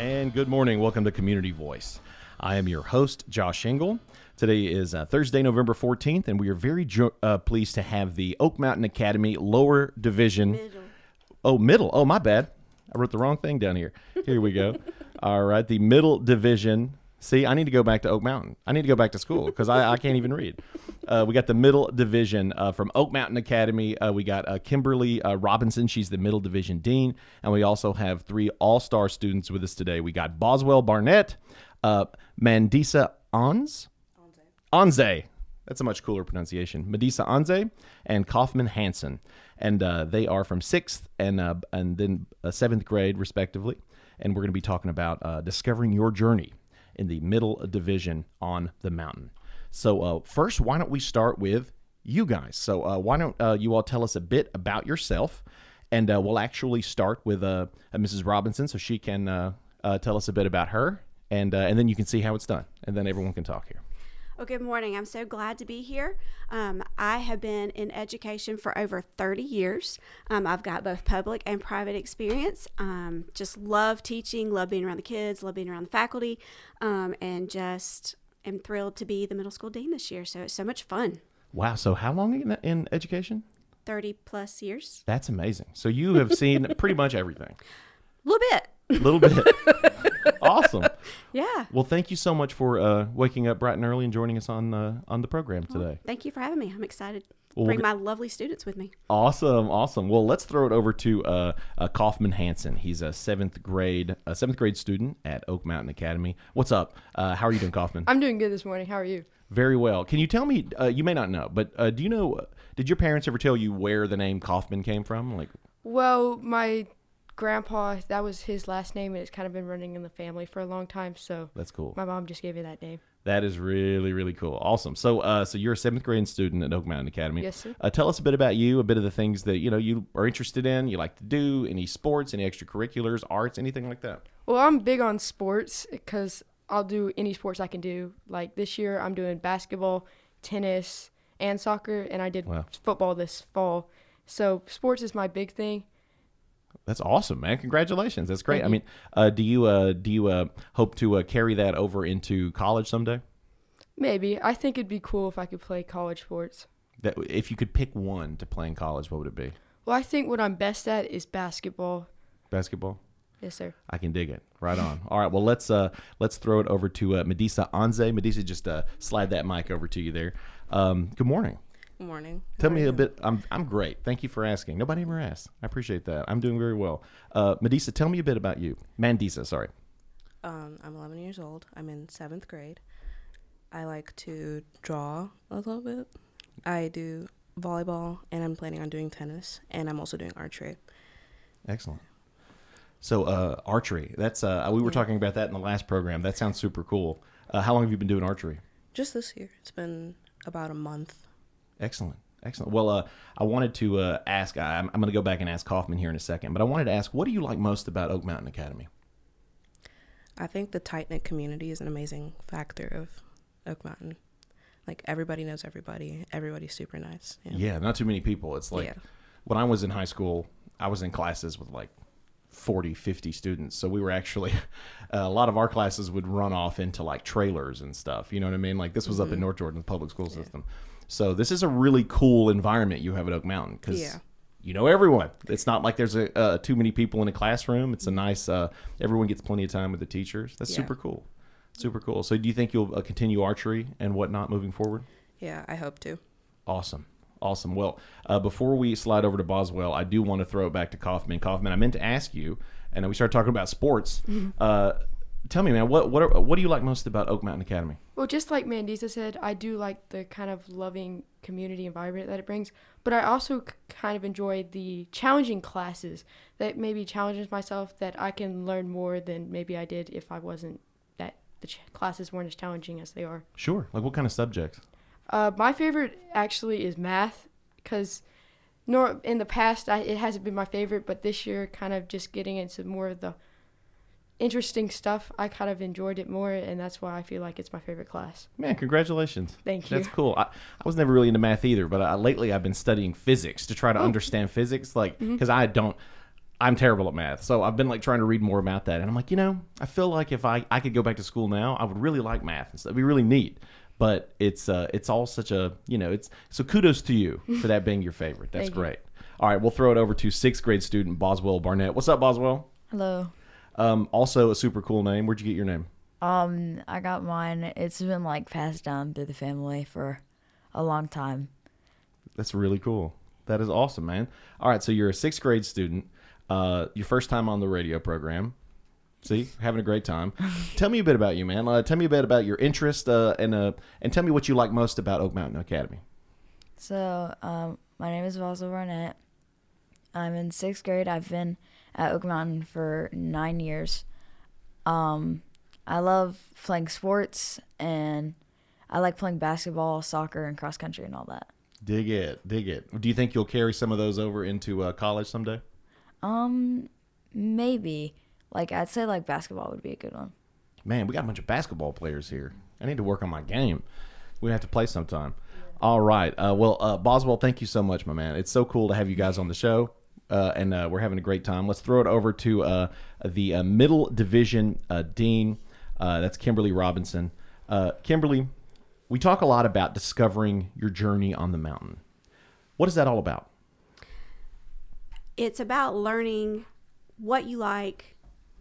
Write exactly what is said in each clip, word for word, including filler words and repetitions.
And good morning. Welcome to Community Voice. I am your host, Josh Engel. Today is uh, Thursday, November fourteenth, and we are very jo- uh, pleased to have the Oak Mountain Academy Lower Division. Middle. Oh, middle. Oh, my bad. I wrote the wrong thing down here. Here we go. All right, the Middle Division. See, I need to go back to Oak Mountain. I need to go back to school because I, I can't even read. Uh, we got the Middle Division uh, from Oak Mountain Academy. Uh, we got uh, Kimberly uh, Robinson. She's the Middle Division Dean. And we also have three all-star students with us today. We got Boswell Barnett, uh, Mandisa Ons. Anze. That's a much cooler pronunciation. Medisa Anze and Kaufman Hansen. And uh, they are from sixth and uh, and then uh, seventh grade, respectively. And we're going to be talking about uh, discovering your journey in the Middle Division on the mountain. So uh, first, why don't we start with you guys? So uh, why don't uh, you all tell us a bit about yourself? And uh, we'll actually start with uh, Missus Robinson so she can uh, uh, tell us a bit about her. And, uh, and then you can see how it's done. And then everyone can talk here. Well, good morning. I'm so glad to be here. Um, I have been in education for over thirty years. Um, I've got both public and private experience. Um, just love teaching, love being around the kids, love being around the faculty, um, and just am thrilled to be the middle school dean this year. So it's so much fun. Wow. So how long in, in education? thirty plus years. That's amazing. So you have seen pretty much everything. A little bit. A little bit. Awesome. Yeah. Well, thank you so much for uh, waking up bright and early and joining us on uh, on the program today. Well, thank you for having me. I'm excited to Well, bring we'll my lovely students with me. Awesome, awesome. Well, let's throw it over to uh, uh, Kaufman Hansen. He's a seventh grade a seventh grade student at Oak Mountain Academy. What's up? Uh, how are you doing, Kaufman? I'm doing good this morning. How are you? Very well. Can you tell me? Uh, you may not know, but uh, do you know? Did your parents ever tell you where the name Kaufman came from? Like, Well, my grandpa, that was his last name, and it's kind of been running in the family for a long time. So that's cool. my mom just gave me that name. That is really, really cool. Awesome. So, uh, so you're a seventh grade student at Oak Mountain Academy. Yes, sir. Uh, tell us a bit about you, a bit of the things that you know you are interested in, you like to do, any sports, any extracurriculars, arts, anything like that. Well, I'm big on sports because I'll do any sports I can do. Like this year, I'm doing basketball, tennis, and soccer, and I did Wow. football this fall. So sports is my big thing. That's awesome, man! Congratulations. That's great. Thank I you. mean, uh, do you uh, do you uh, hope to uh, carry that over into college someday? Maybe. I think it'd be cool if I could play college sports. That if you could pick one to play in college, what would it be? Well, I think what I'm best at is basketball. Basketball. Yes, sir. I can dig it. Right on. All right. Well, let's uh, let's throw it over to uh, Medisa Anze. Medisa, just uh, slide that mic over to you there. Um, good morning. Good morning. Tell How me are a you? bit. I'm I'm great. Thank you for asking. Nobody ever asked. I appreciate that. I'm doing very well. Uh, Medisa, tell me a bit about you. Mandisa, sorry. Um, I'm eleven years old. I'm in seventh grade. I like to draw a little bit. I do volleyball, and I'm planning on doing tennis, and I'm also doing archery. Excellent. So uh, archery. That's uh, we were Yeah. talking about that in the last program. That sounds super cool. Uh, how long have you been doing archery? Just this year. It's been about a month. Excellent. Excellent. Well, uh, I wanted to uh, ask, I, I'm, I'm going to go back and ask Kaufman here in a second, but I wanted to ask, what do you like most about Oak Mountain Academy? I think the tight-knit community is an amazing factor of Oak Mountain. Like, everybody knows everybody. Everybody's super nice. Yeah. Yeah, not too many people. It's like Yeah. when I was in high school, I was in classes with like forty, fifty students. So we were actually, a lot of our classes would run off into like trailers and stuff. You know what I mean? Like this was up in North Jordan public school system. So this is a really cool environment you have at Oak Mountain because Yeah. you know everyone. It's not like there's a uh, too many people in a classroom. It's a nice, uh, everyone gets plenty of time with the teachers. That's Yeah. super cool. Super cool. So do you think you'll uh, continue archery and whatnot moving forward? Yeah, I hope to. Awesome. Awesome. Well, uh, before we slide over to Boswell, I do want to throw it back to Kaufman. Kaufman, I meant to ask you, and then we started talking about sports. Uh, tell me, man, what what are, what do you like most about Oak Mountain Academy? Well, just like Mandisa said, I do like the kind of loving community environment that it brings, but I also c- kind of enjoy the challenging classes that maybe challenges myself that I can learn more than maybe I did if I wasn't, that the ch- classes weren't as challenging as they are. Sure. Like what kind of subjects? Uh, my favorite actually is math because nor in the past I, it hasn't been my favorite, but this year kind of just getting into more of the interesting stuff, I kind of enjoyed it more, and that's why I feel like it's my favorite class. Man, congratulations. Thank you. That's cool. I, I was never really into math either, but I, lately I've been studying physics to try to Oh. understand physics, like because I don't. I'm terrible at math. So I've been like trying to read more about that. And I'm like, you know, I feel like if I, I could go back to school now, I would really like math and stuff. It'd be really neat. But it's uh, it's all such a, you know, it's so kudos to you for that being your favorite. That's Thank you. great. All right, we'll throw it over to sixth grade student Boswell Barnett. What's up, Boswell? Hello. Um, also a super cool name. Where'd you get your name? Um, I got mine. It's been like passed down through the family for a long time. That's really cool. That is awesome, man. All right, so you're a sixth grade student. Uh, your first time on the radio program. See, having a great time. Tell me a bit about you, man. Uh, tell me a bit about your interest, uh, and uh, and tell me what you like most about Oak Mountain Academy. So, um, my name is Boswell Barnett. I'm in sixth grade. I've been at Oak Mountain for nine years. Um, I love playing sports, and I like playing basketball, soccer, and cross country and all that. Dig it, dig it. Do you think you'll carry some of those over into uh, college someday? Um, maybe. Like, I'd say, like, basketball would be a good one. Man, we got a bunch of basketball players here. I need to work on my game. We have to play sometime. All right. Uh, well, uh, Boswell, thank you so much, my man. It's so cool to have you guys on the show, uh, and uh, we're having a great time. Let's throw it over to uh, the uh, Middle Division uh, Dean. Uh, that's Kimberly Robinson. Uh, Kimberly, we talk a lot about discovering your journey on the mountain. What is that all about? It's about learning what you like.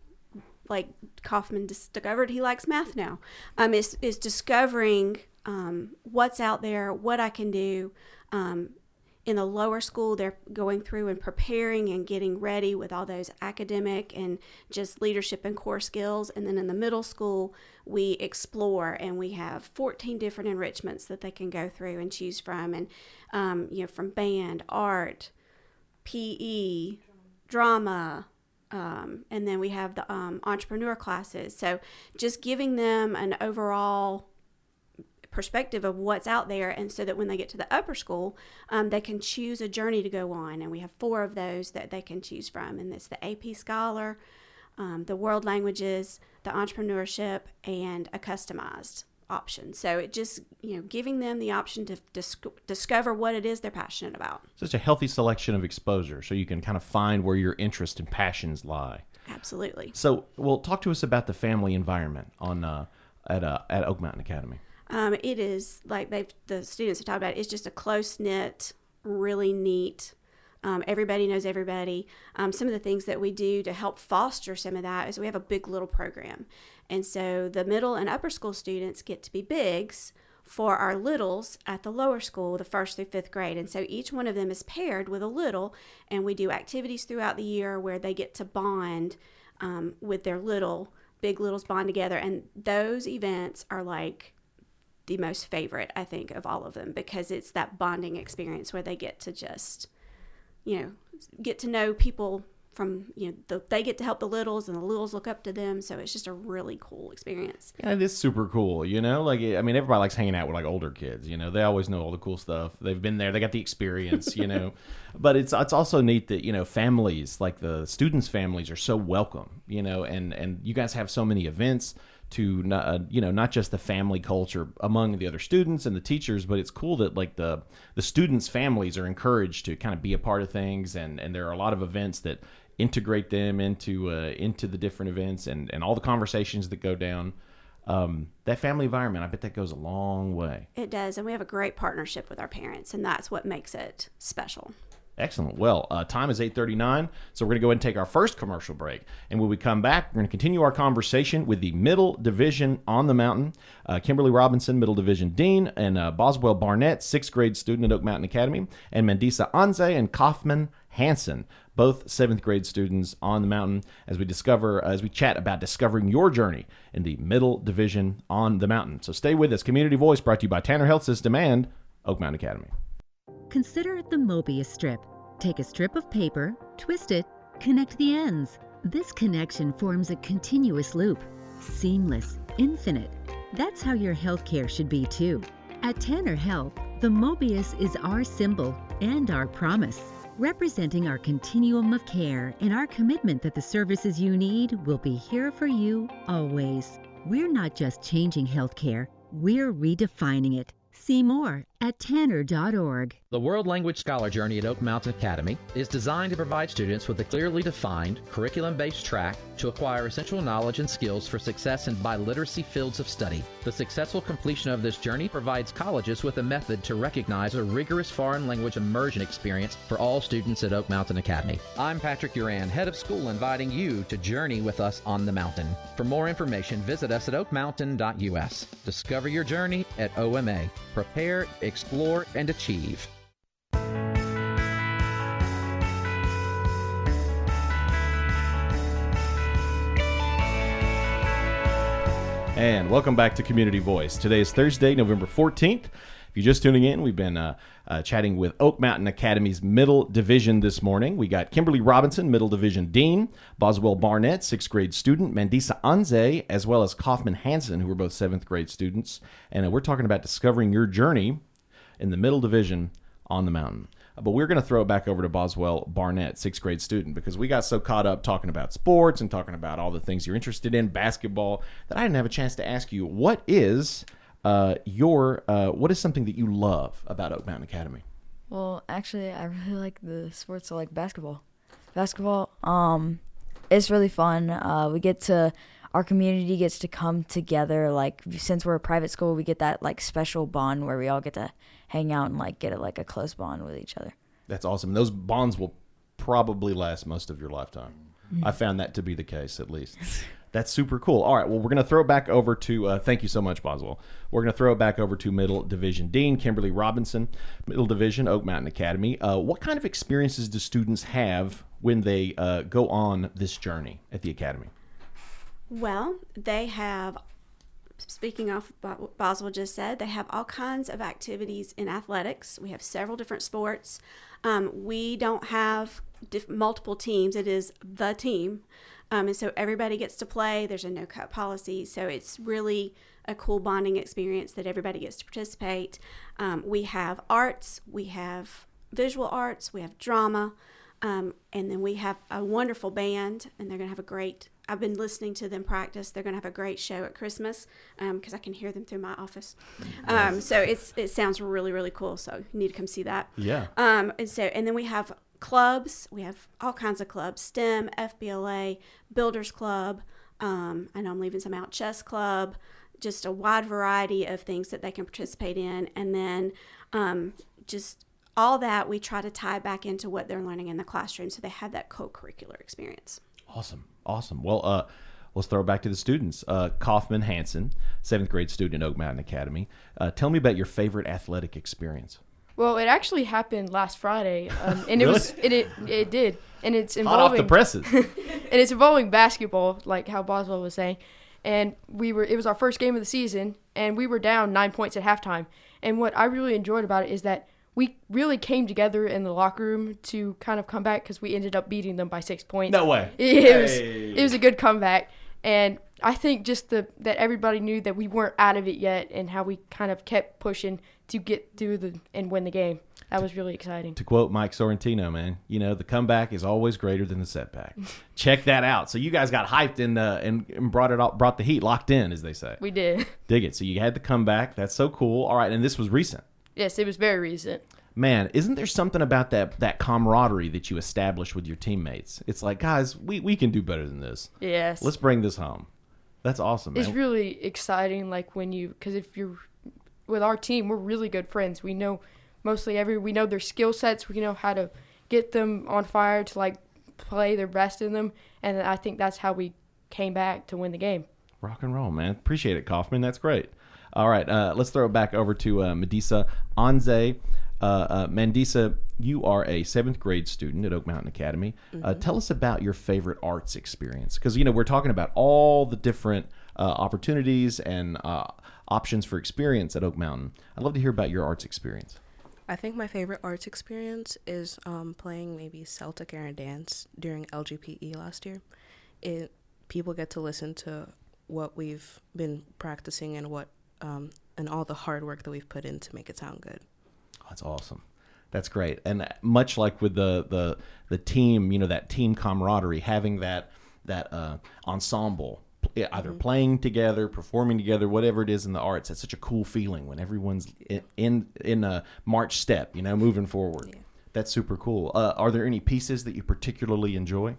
Like Kaufman discovered he likes math now. Um, is is discovering um, what's out there, what I can do. Um, in the lower school, they're going through and preparing and getting ready with all those academic and just leadership and core skills. And then in the middle school, we explore, and we have fourteen different enrichments that they can go through and choose from. And, um, you know, from band, art, P E, drama, Um, and then we have the um, entrepreneur classes. So just giving them an overall perspective of what's out there, and so that when they get to the upper school, um, they can choose a journey to go on. And we have four of those that they can choose from. And it's the A P Scholar, um, the World Languages, the Entrepreneurship, and a customized option. So it just, you know, giving them the option to dis- discover what it is they're passionate about. Such a healthy selection of exposure, so you can kind of find where your interests and passions lie. Absolutely. So, well, talk to us about the family environment on uh, at uh, at Oak Mountain Academy. Um, it is like they've the students have talked about. It's just a close knit, really neat. Um, everybody knows everybody. Um, some of the things that we do to help foster some of that is we have a big little program. And so the middle and upper school students get to be bigs for our littles at the lower school, the first through fifth grade. And so each one of them is paired with a little, and we do activities throughout the year where they get to bond um, with their little. Big littles bond together. And those events are like the most favorite, I think, of all of them, because it's that bonding experience where they get to just, you know, get to know people from, you know, the, they get to help the littles and the littles look up to them. So it's just a really cool experience. Yeah, it is super cool, you know? Like, I mean, everybody likes hanging out with, like, older kids, you know? They always know all the cool stuff. They've been there. They got the experience, you know? But it's it's also neat that, you know, families, like the students' families are so welcome, you know? And, and you guys have so many events to, uh, you know, not just the family culture among the other students and the teachers, but it's cool that, like, the the students' families are encouraged to kind of be a part of things. And, and there are a lot of events that integrate them into uh, into the different events and, and all the conversations that go down. Um, that family environment, I bet that goes a long way. It does. And we have a great partnership with our parents, and that's what makes it special. Excellent. Well, uh, time is eight thirty-nine, so we're going to go ahead and take our first commercial break. And when we come back, we're going to continue our conversation with the Middle Division on the Mountain, uh, Kimberly Robinson, Middle Division Dean, and uh, Boswell Barnett, sixth grade student at Oak Mountain Academy, and Mendisa Anze and Kaufman Hansen, both seventh grade students on the mountain, as we discover, as we chat about discovering your journey in the Middle Division on the Mountain. So stay with us. Community Voice brought to you by Tanner Health System and Oak Mountain Academy. Consider the Mobius strip. Take a strip of paper, twist it, connect the ends. This connection forms a continuous loop. Seamless, infinite. That's how your healthcare should be too. At Tanner Health, the Mobius is our symbol and our promise, representing our continuum of care and our commitment that the services you need will be here for you always. We're not just changing healthcare, we're redefining it. See more at tanner dot org. The World Language Scholar Journey at Oak Mountain Academy is designed to provide students with a clearly defined, curriculum-based track to acquire essential knowledge and skills for success in biliteracy fields of study. The successful completion of this journey provides colleges with a method to recognize a rigorous foreign language immersion experience for all students at Oak Mountain Academy. I'm Patrick Duran, head of school, inviting you to journey with us on the mountain. For more information, visit us at oak mountain dot u s. Discover your journey at O M A. Prepare, explore, and achieve. And welcome back to Community Voice. Today is Thursday, November fourteenth. If you're just tuning in, we've been uh, uh, chatting with Oak Mountain Academy's Middle Division this morning. We got Kimberly Robinson, Middle Division Dean, Boswell Barnett, sixth grade student, Mandisa Anze, as well as Kaufman Hansen, who are both seventh grade students. And uh, we're talking about discovering your journey in the Middle Division on the mountain. But we're going to throw it back over to Boswell Barnett, sixth grade student, because we got so caught up talking about sports and talking about all the things you're interested in, basketball, that I didn't have a chance to ask you, what is uh, your, uh, what is something that you love about Oak Mountain Academy? Well, actually, I really like the sports, I like basketball. Basketball, um, it's really fun. Uh, we get to, our community gets to come together. Like, since we're a private school, we get that, like, special bond where we all get to hang out and, like, get, a, like, a close bond with each other. That's awesome. Those bonds will probably last most of your lifetime. Mm-hmm. I found that to be the case, at least. That's super cool. All right, well, we're going to throw it back over to, uh, thank you so much, Boswell. We're going to throw it back over to Middle Division Dean, Kimberly Robinson, Middle Division, Oak Mountain Academy. Uh, what kind of experiences do students have when they uh, go on this journey at the Academy? Well, they have, speaking of what Boswell just said, they have all kinds of activities in athletics. We have several different sports. Um, we don't have diff- multiple teams. It is the team. Um, and so everybody gets to play. There's a no-cut policy. So it's really a cool bonding experience that everybody gets to participate. Um, we have arts. We have visual arts. We have drama. Um, and then we have a wonderful band, and they're going to have a great, I've been listening to them practice. They're going to have a great show at Christmas because um, I can hear them through my office. Um, so it's it sounds really, really cool. So you need to come see that. Yeah. Um, and so, and then we have clubs. We have all kinds of clubs, STEM, F B L A, Builders Club. Um, I know I'm leaving some out, Chess Club, just a wide variety of things that they can participate in. And then um, just all that we try to tie back into what they're learning in the classroom, so they have that co-curricular experience. Awesome. Awesome. Well, uh, let's throw it back to the students. Uh, Kaufman Hansen, seventh grade student at Oak Mountain Academy. Uh, tell me about your favorite athletic experience. Well, it actually happened last Friday, um, and Really? it was it, it it did, and it's Hot involving off the presses. and it's involving basketball, like how Boswell was saying. And we were it was our first game of the season, and we were down nine points at halftime. And what I really enjoyed about it is that we really came together in the locker room to kind of come back because we ended up beating them by six points. No way. It, it was Hey. it was a good comeback, and I think just the that everybody knew that we weren't out of it yet, and how we kind of kept pushing to get through the and win the game. That was really exciting. To quote Mike Sorrentino, man, you know, the comeback is always greater than the setback. Check that out. So you guys got hyped and uh, and, and brought it all, brought the heat, locked in, as they say. We did. Dig it. So you had the comeback. That's so cool. All right, and this was recent. Yes, it was very recent. Man, isn't there something about that that camaraderie that you establish with your teammates? It's like, guys, we, we can do better than this. Yes. Let's bring this home. That's awesome, man. It's really exciting, like when you, because if you're with our team, we're really good friends. We know mostly every, we know their skill sets. We know how to get them on fire to like play their best in them, and I think that's how we came back to win the game. Rock and roll, man. Appreciate it, Kaufman. That's great. All right, uh, let's throw it back over to uh, Mandisa Anze. Uh, uh, Mandisa, you are a seventh grade student at Oak Mountain Academy. Mm-hmm. Uh, tell us about your favorite arts experience, because you know we're talking about all the different uh, opportunities and uh, options for experience at Oak Mountain. I'd love to hear about your arts experience. I think my favorite arts experience is um, playing maybe Celtic air and dance during L G P E last year. It people get to listen to what we've been practicing and what um, and all the hard work that we've put in to make it sound good. That's awesome. That's great. And much like with the the the team, you know, that team camaraderie, having that that uh, ensemble yeah, either playing together, performing together, whatever it is in the arts. It's such a cool feeling when everyone's in in, in a march step, you know, moving forward. Yeah. That's super cool. Uh, are there any pieces that you particularly enjoy?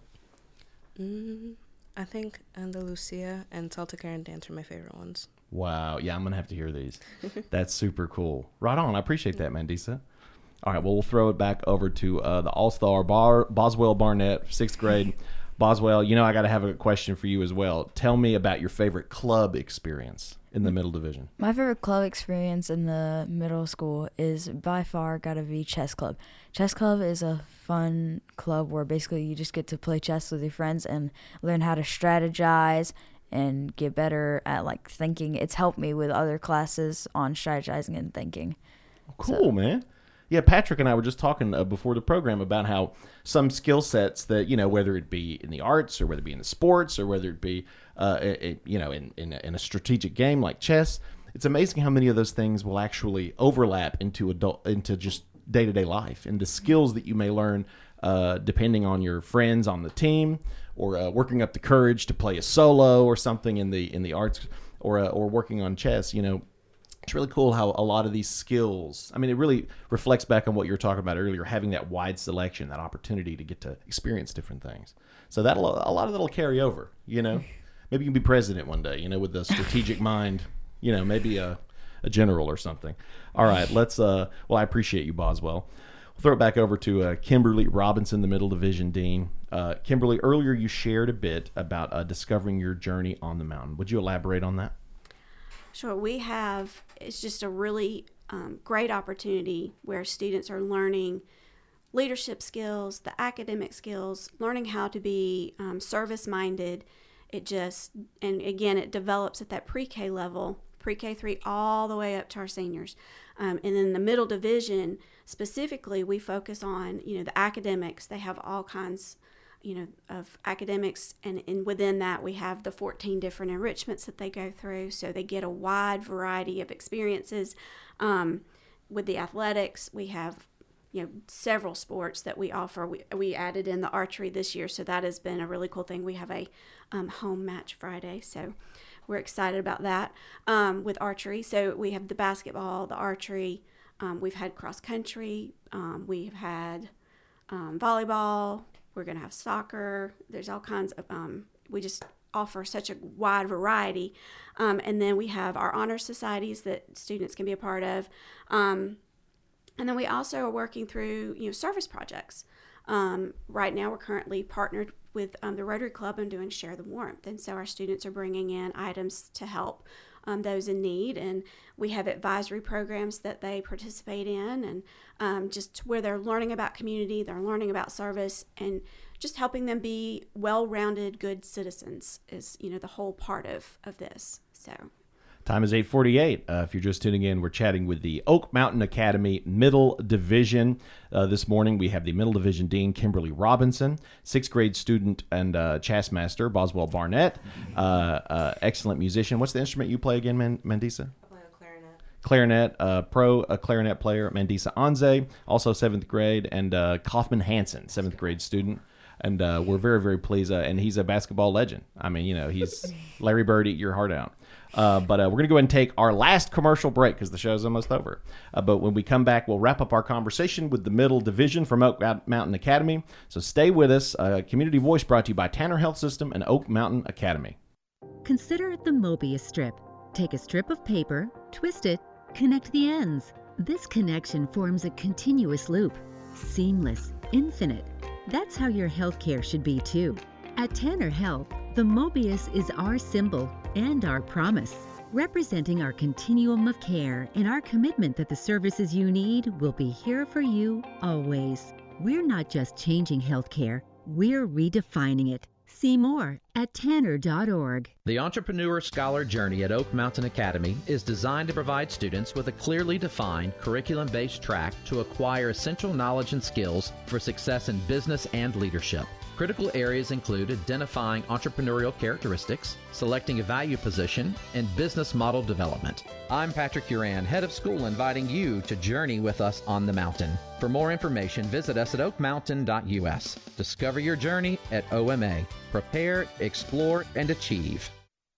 Mm, I think Andalusia and Salta Karen Dance are my favorite ones. Wow. Yeah, I'm going to have to hear these. That's super cool. Right on. I appreciate that, Mandisa. All right, well, we'll throw it back over to uh, the all-star Bar- Boswell Barnett, sixth grade. Boswell, you know I got to have a question for you as well. Tell me about your favorite club experience in the middle division. My favorite club experience in the middle school is by far got to be chess club. Chess club is a fun club where basically you just get to play chess with your friends and learn how to strategize and get better at like thinking. It's helped me with other classes on strategizing and thinking. Cool, So- man. Yeah, Patrick and I were just talking uh, before the program about how some skill sets that, you know, whether it be in the arts or whether it be in the sports or whether it be, uh, a, a- you know, in, in, a, in a strategic game like chess, it's amazing how many of those things will actually overlap into adult, into just day-to-day life and the skills that you may learn uh, depending on your friends on the team or uh, working up the courage to play a solo or something in the in the arts or uh, or working on chess, you know. It's really cool how a lot of these skills, I mean, it really reflects back on what you were talking about earlier, having that wide selection, that opportunity to get to experience different things. So that'll, a lot of that'll carry over, you know. Maybe you can be president one day, you know, with a strategic mind, you know, maybe a, a general or something. All right, let's, uh, well, I appreciate you, Boswell. We'll throw it back over to uh, Kimberly Robinson, the Middle Division Dean. Uh, Kimberly, earlier you shared a bit about uh, discovering your journey on the mountain. Would you elaborate on that? Sure, we have, it's just a really um, great opportunity where students are learning leadership skills, the academic skills, learning how to be um, service-minded. It just, and again, it develops at that pre-K level, pre-K three all the way up to our seniors. Um, and in the middle division, specifically, we focus on, you know, the academics. They have all kinds you know, of academics, and, and within that we have the fourteen different enrichments that they go through, so they get a wide variety of experiences. Um, with the athletics, we have, you know, several sports that we offer. We, we added in the archery this year, so that has been a really cool thing. We have a um, home match Friday, so we're excited about that um, with archery. So we have the basketball, the archery, um, we've had cross country, um, we've had um, volleyball. We're going to have soccer. There's all kinds of, um, we just offer such a wide variety. Um, and then we have our honor societies that students can be a part of. Um, and then we also are working through, you know, service projects. Um, right now we're currently partnered with um, the Rotary Club and doing Share the Warmth. And so our students are bringing in items to help um, those in need. And we have advisory programs that they participate in, and um, just where they're learning about community, they're learning about service, and just helping them be well-rounded, good citizens is, you know, the whole part of, of this. So. Time is eight forty-eight. Uh, if you're just tuning in, we're chatting with the Oak Mountain Academy Middle Division. Uh, this morning, we have the Middle Division Dean, Kimberly Robinson, sixth grade student and uh, chess master, Boswell Barnett, uh, uh, excellent musician. What's the instrument you play again, Man- Mandisa? I play a clarinet. Clarinet, uh, pro a clarinet player, Mandisa Anze, also seventh grade, and uh, Kaufman Hansen, seventh grade student. And uh, we're very, very pleased. Uh, and he's a basketball legend. I mean, you know, he's Larry Bird, eat your heart out. Uh, but uh, we're going to go ahead and take our last commercial break because the show's almost over. Uh, but when we come back, we'll wrap up our conversation with the Middle Division from Oak Mountain Academy. So stay with us. Uh, Community Voice brought to you by Tanner Health System and Oak Mountain Academy. Consider the Mobius strip. Take a strip of paper, twist it, connect the ends. This connection forms a continuous loop. Seamless, infinite. That's how your healthcare should be too. At Tanner Health, the Mobius is our symbol and our promise, representing our continuum of care and our commitment that the services you need will be here for you always. We're not just changing healthcare, we're redefining it. See more at tanner dot org. The Entrepreneur Scholar Journey at Oak Mountain Academy is designed to provide students with a clearly defined curriculum-based track to acquire essential knowledge and skills for success in business and leadership. Critical areas include identifying entrepreneurial characteristics, selecting a value position, and business model development. I'm Patrick Uran, head of school, inviting you to journey with us on the mountain. For more information, visit us at oak mountain dot u s. Discover your journey at O M A. Prepare, explore, and achieve.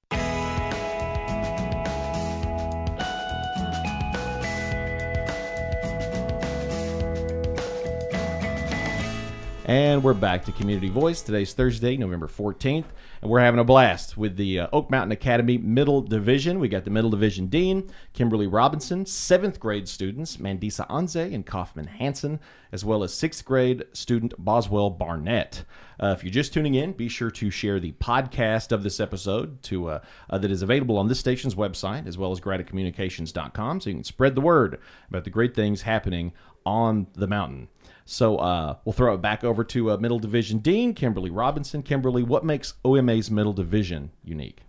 And we're back to Community Voice. Today's Thursday, November fourteenth, and we're having a blast with the uh, Oak Mountain Academy Middle Division. We got the Middle Division Dean, Kimberly Robinson, seventh grade students, Mandisa Anze and Kaufman Hansen, as well as sixth grade student Boswell Barnett. Uh, if you're just tuning in, be sure to share the podcast of this episode to uh, uh, that is available on this station's website, as well as grata communications dot com, so you can spread the word about the great things happening on the mountain. So uh, we'll throw it back over to uh, Middle Division Dean, Kimberly Robinson. Kimberly, what makes O M A's Middle Division unique?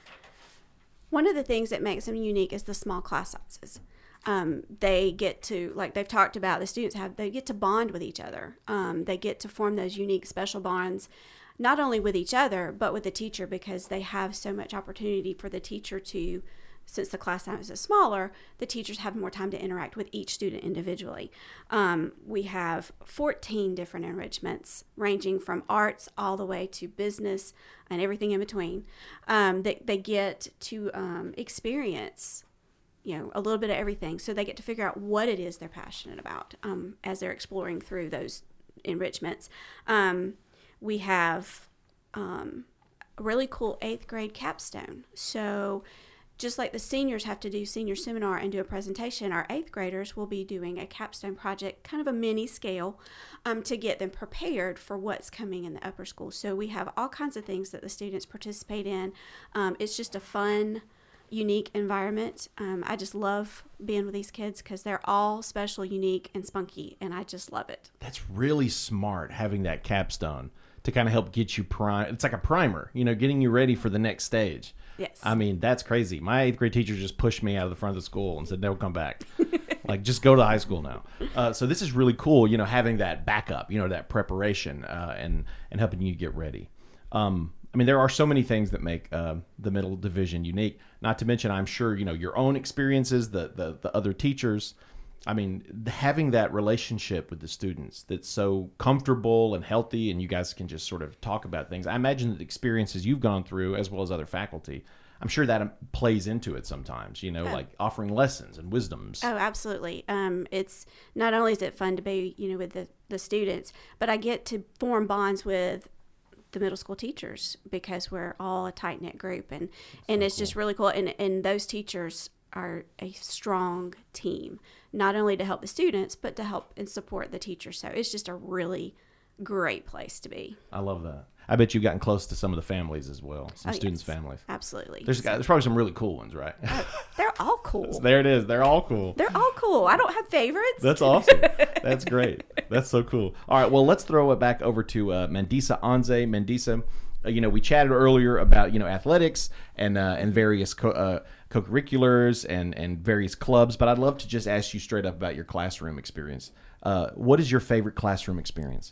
One of the things that makes them unique is the small class sizes. Um, they get to, like they've talked about, the students have, they get to bond with each other. Um, they get to form those unique special bonds, not only with each other, but with the teacher, because they have so much opportunity for the teacher to, since the class size is smaller, the teachers have more time to interact with each student individually. Um, we have fourteen different enrichments, ranging from arts all the way to business and everything in between. Um, they, they get to um, experience, you know, a little bit of everything. So they get to figure out what it is they're passionate about um, as they're exploring through those enrichments. Um, we have um, a really cool eighth grade capstone. So just like the seniors have to do senior seminar and do a presentation, our eighth graders will be doing a capstone project, kind of a mini scale, um, to get them prepared for what's coming in the upper school. So we have all kinds of things that the students participate in. Um, it's just a fun, unique environment. Um, I just love being with these kids because they're all special, unique, and spunky, and I just love it. That's really smart, having that capstone to kind of help get you prime. It's like a primer, you know, getting you ready for the next stage. Yes. I mean, that's crazy. My eighth grade teacher just pushed me out of the front of the school and said, no, come back. Like, just go to high school now. Uh, so this is really cool, you know, having that backup, you know, that preparation uh, and, and helping you get ready. Um, I mean, there are so many things that make uh, the Middle Division unique, not to mention, I'm sure, you know, your own experiences, the, the, the other teachers. I mean, having that relationship with the students that's so comfortable and healthy, and you guys can just sort of talk about things. I imagine that the experiences you've gone through, as well as other faculty, I'm sure that plays into it sometimes, you know, Oh. like offering lessons and wisdoms. Oh, absolutely. Um, it's not only is it fun to be, you know, with the, the students, but I get to form bonds with the middle school teachers because we're all a tight knit group, and, and it's just really cool. And, and those teachers are a strong team, not only to help the students, but to help and support the teachers. So it's just a really great place to be. I love that. I bet you've gotten close to some of the families as well, some Oh, students' yes. families. Absolutely. There's, there's probably some really cool ones, right? They're all cool. There it is. They're all cool. They're all cool. I don't have favorites. That's awesome. That's great. That's so cool. All right, well, let's throw it back over to uh, Mandisa Anze. Mandisa, uh, you know, we chatted earlier about, you know, athletics and uh, and various co- uh, co-curriculars and, and various clubs, but I'd love to just ask you straight up about your classroom experience. Uh, what is your favorite classroom experience?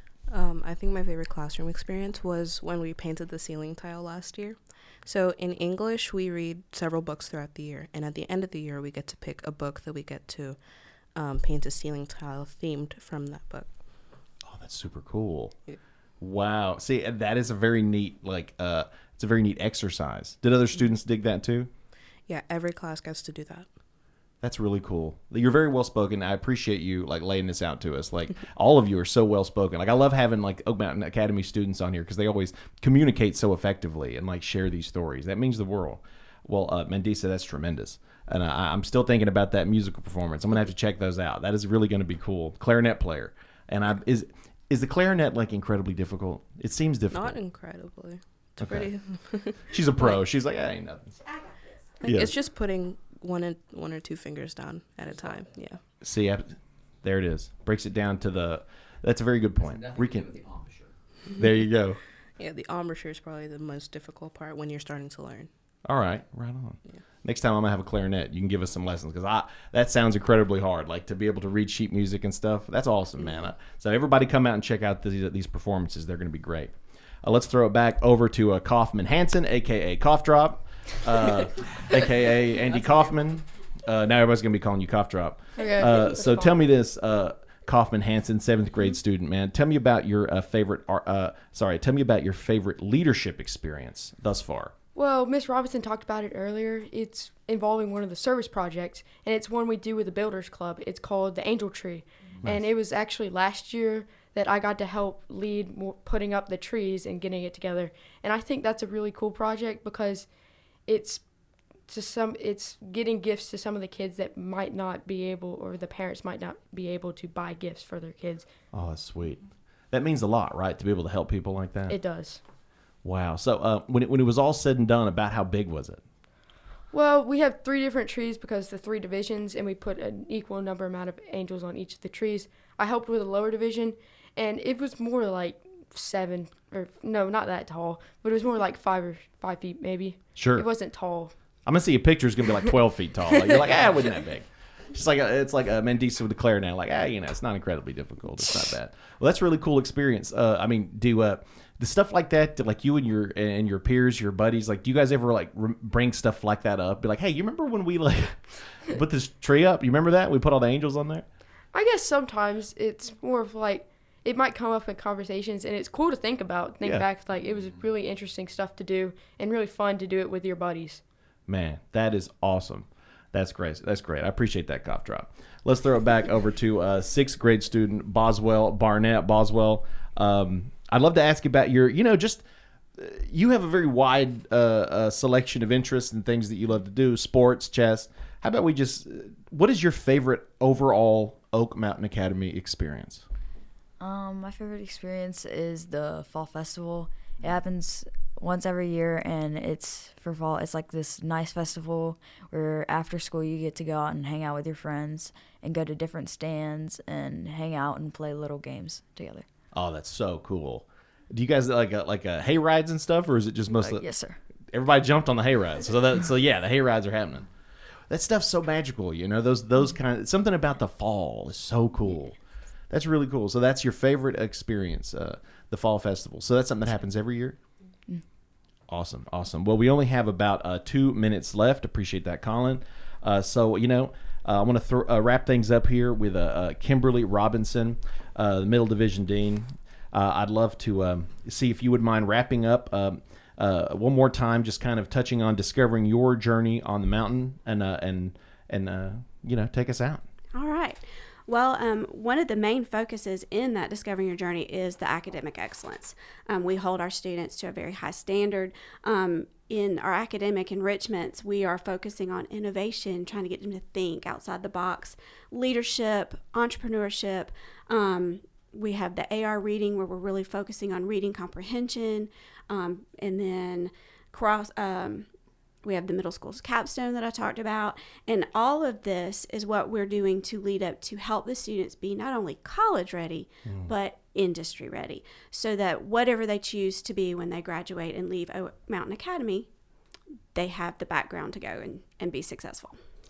Um, I think my favorite classroom experience was when we painted the ceiling tile last year. So in English, we read several books throughout the year, and at the end of the year, we get to pick a book that we get to um, paint a ceiling tile themed from that book. Oh, that's super cool. Yeah. Wow. See, that is a very neat, like, uh, it's a very neat exercise. Did other students dig that too? Yeah, every class gets to do that. That's really cool. You're very well spoken. I appreciate you like laying this out to us. Like all of you are so well spoken. Like I love having like Oak Mountain Academy students on here because they always communicate so effectively and like share these stories. That means the world. Well, uh, Mandisa, that's tremendous. And I, I'm still thinking about that musical performance. I'm gonna have to check those out. That is really gonna be cool. Clarinet player. And I is is the clarinet like incredibly difficult? It seems difficult. Not incredibly. It's Okay. pretty. She's a pro. She's like, yeah, ain't nothing. Like, Yeah. It's just putting one and one or two fingers down at a time. Yeah. See, I, there it is. Breaks it down to the. That's a very good point. We can. There you go. Yeah, the embouchure is probably the most difficult part when you're starting to learn. All right, right on. Yeah. Next time I'm gonna have a clarinet. You can give us some lessons because I that sounds incredibly hard. Like to be able to read sheet music and stuff. That's awesome, man. I, so everybody come out and check out these these performances. They're gonna be great. Uh, let's throw it back over to uh, Kaufman Hansen, aka Cough Drop, uh, aka Andy Kaufman. Uh, now everybody's gonna be calling you Cough Drop. Okay. Uh, so tell me this, uh, Kaufman Hansen, seventh grade student, man. Tell me about your uh, favorite. Uh, sorry, tell me about your favorite leadership experience thus far. Well, Miss Robinson talked about it earlier. It's involving one of the service projects, and it's one we do with the Builders Club. It's called the Angel Tree. Nice. And it was actually last year that I got to help lead mo- putting up the trees and getting it together. And I think that's a really cool project because it's to some it's getting gifts to some of the kids that might not be able, or the parents might not be able to buy gifts for their kids. Oh, that's sweet. That means a lot, right? To be able to help people like that. It does. Wow. So uh, when it, when it was all said and done, about how big was it? Well, we have three different trees because the three divisions, and we put an equal number amount of angels on each of the trees. I helped with the lower division, and it was more like seven, or no, not that tall, but it was more like five or five feet maybe. Sure. It wasn't tall. I'm gonna see a picture. It's gonna be like twelve feet tall. Like, you're like, ah, it wasn't that big. It's like a, it's like a Mandisa would declare now, like, ah, you know, it's not incredibly difficult. It's not bad. Well, that's a really cool experience. Uh, I mean, do uh, the stuff like that, do, like you and your and your peers, your buddies, like, do you guys ever like re- bring stuff like that up? Be like, hey, you remember when we like put this tree up? You remember that we put all the angels on there? I guess sometimes it's more of like, it might come up in conversations, and it's cool to think about. Think Yeah. back, like, it was really interesting stuff to do and really fun to do it with your buddies. Man, that is awesome. That's great. That's great. I appreciate that cough drop. Let's throw it back over to uh, sixth grade student Boswell Barnett. Boswell, um, I'd love to ask you about your, you know, just uh, you have a very wide uh, uh, selection of interests and things that you love to do, sports, chess. How about we just, uh, what is your favorite overall Oak Mountain Academy experience? Um, my favorite experience is the fall festival. It happens once every year, and it's for fall. It's like this nice festival where after school you get to go out and hang out with your friends and go to different stands and hang out and play little games together. Oh, that's so cool. Do you guys like a, like a hay rides and stuff, or is it just mostly? Uh, yes, sir. Everybody jumped on the hay rides, so that so yeah, the hay rides are happening. That stuff's so magical, you know. Those those kind of something about the fall is so cool. That's really cool. So that's your favorite experience, uh, the fall festival. So that's something that happens every year. Mm. Awesome, awesome. Well, we only have about uh, two minutes left. Appreciate that, Colin. Uh, so you know, uh, I want to th- uh, wrap things up here with uh, uh, Kimberly Robinson, uh, the Middle Division Dean. Uh, I'd love to um, see if you would mind wrapping up um, uh, one more time, just kind of touching on discovering your journey on the mountain, and uh, and and uh, you know, take us out. All right. Well, um, one of the main focuses in that Discovering Your Journey is the academic excellence. Um, we hold our students to a very high standard. Um, in our academic enrichments, we are focusing on innovation, trying to get them to think outside the box, leadership, entrepreneurship. Um, we have the A R reading, where we're really focusing on reading comprehension, um, and then cross... Um, We have the middle school's capstone that I talked about. And all of this is what we're doing to lead up to help the students be not only college ready, mm. but industry ready, so that whatever they choose to be when they graduate and leave Oak Mountain Academy, they have the background to go and, and be successful.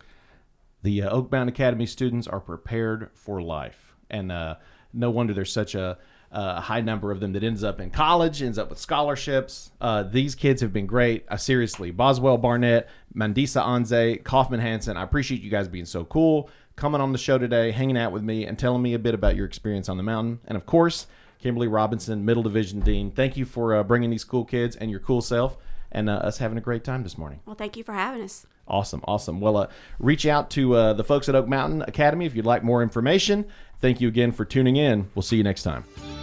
The uh, Oak Mountain Academy students are prepared for life. And uh, no wonder there's such a Uh, a high number of them that ends up in college, ends up with scholarships. Uh, these kids have been great. Uh, seriously, Boswell Barnett, Mandisa Anze, Kaufman Hansen, I appreciate you guys being so cool, coming on the show today, hanging out with me, and telling me a bit about your experience on the mountain. And of course, Kimberly Robinson, Middle Division Dean, thank you for uh, bringing these cool kids and your cool self, and uh, us having a great time this morning. Well, thank you for having us. Awesome, awesome. Well, uh, reach out to uh, the folks at Oak Mountain Academy if you'd like more information. Thank you again for tuning in. We'll see you next time.